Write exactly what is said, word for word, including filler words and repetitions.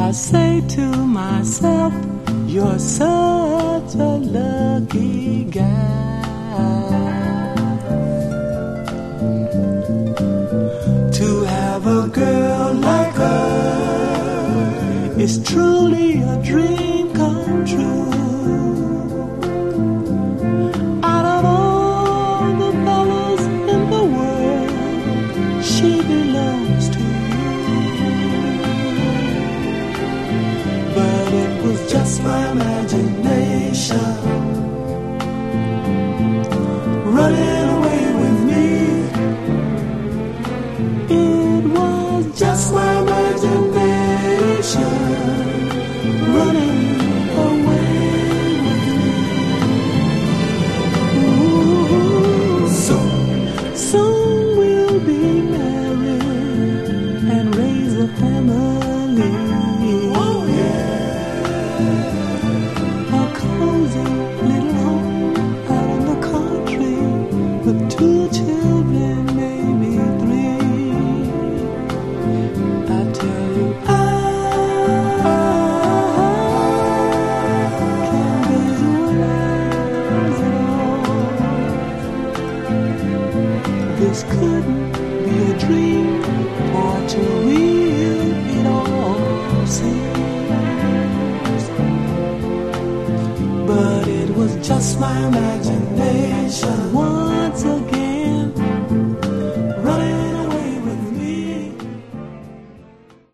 I say to myself, you're such a lucky guy to have a girl like her. It's truly a dream come true. Out of all the fellas in the world, she belongs to you. But it was just my imagination running away with me. It was just my imagination running away with me. Ooh, soon, soon we'll be married and raise a family. Oh yeah, a cozy little home out in the country with two children, maybe three. I tell you, I can't visualize it all. This couldn't be a dream, for too real it all seems. But it was just my imagination once again.